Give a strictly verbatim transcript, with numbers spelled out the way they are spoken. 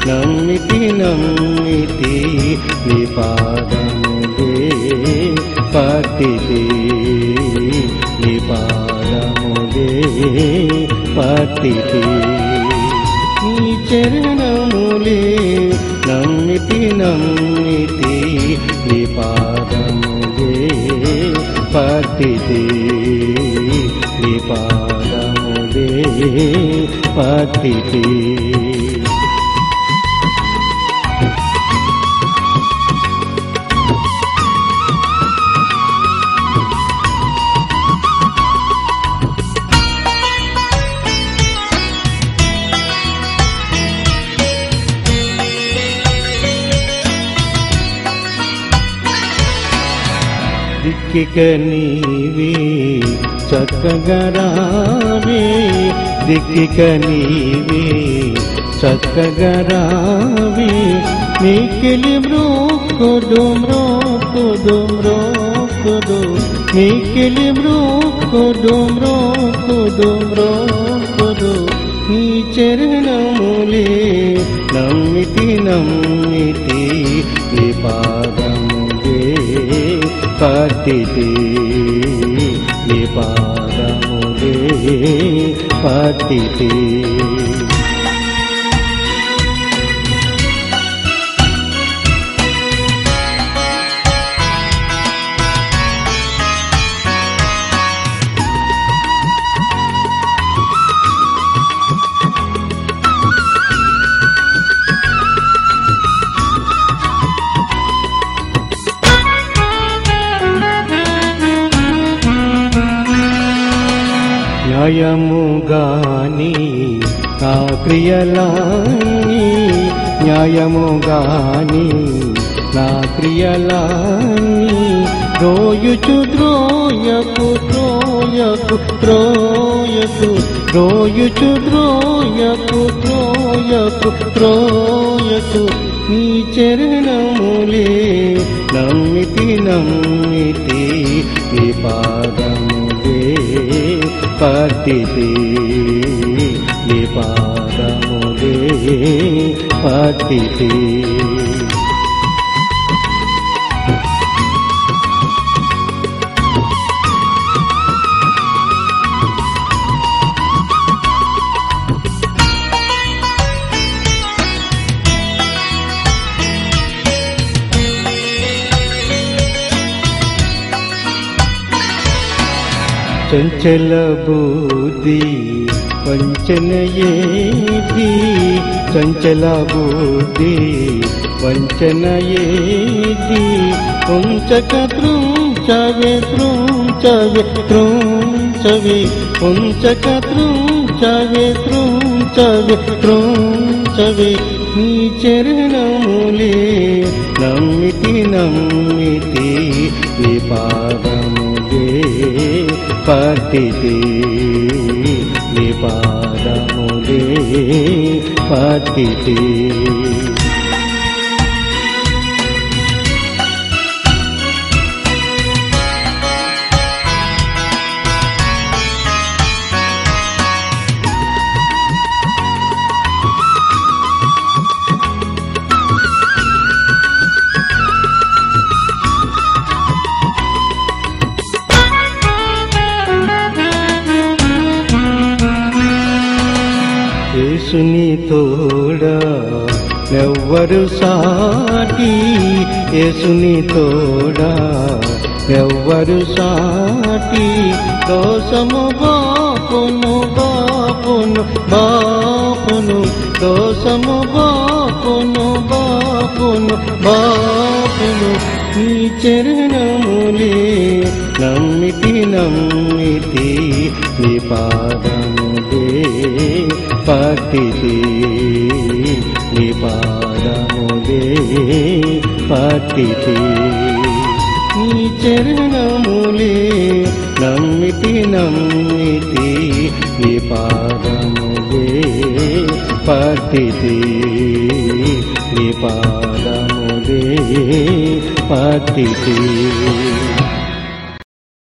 నమ్మితి నమ్మితి నీ పాదములే పట్టితి నీ పాదములే పట్టితి నీ చరణములే నమ్మితి నమ్మితి నీ పాదములే పట్టితి నీ పాదములే పట్టితి దిక్కిక నీవే చక్కగా రావే దిక్కిక నీవే చక్కగా రావే నీకిలి మ్రోకుదు మ్రోకుదు మ్రోకుదు నీకిలి మ్రోకుదు మ్రోకుదు మ్రోకుదు నీ చరణములే నమ్మితి నమ్మితి నీ పాదములే పట్టితి నీ పాదములే పట్టితి న్యాయముగాని నా క్రియలాని న్యాయముగాని నా క్రియలాని రోయుచు ద్రోయకు ద్రోయకు ద్రోయకు రోయుచు ద్రోయకు ద్రోయకు ద్రోయకు నీ చరణములే నమ్మితి నమ్మితి నీ పాదములే పట్టితి నీ పాదములే పట్టితి చంచల బుద్ధి వంచన ఏది చంచల బుద్ధి వంచన ఏది ఉంచక త్రుంచవే త్రుంచవే త్రుంచవే ఉంచక త్రుంచవే త్రుంచవే త్రుంచవే నీ చరణములే నమ్మితి నమ్మితి నీ పాదములే పట్టితి నీ పాదములే పట్టితి యేసుని తోడా ఎవ్వరు సాటి యేసుని తోడా ఎవ్వరు సాటి దోషము బాపును బాపును బాపును దోషము బాపును బాపును బాపును నీ చరణములే నమ్మితి నమ్మితి నీ పాదములే పట్టితి నీ పాదములే పట్టితి నీ చరణములే నమ్మితి నమ్మితి నీ పాదములే పట్టితి నీ పాదములే పట్టితి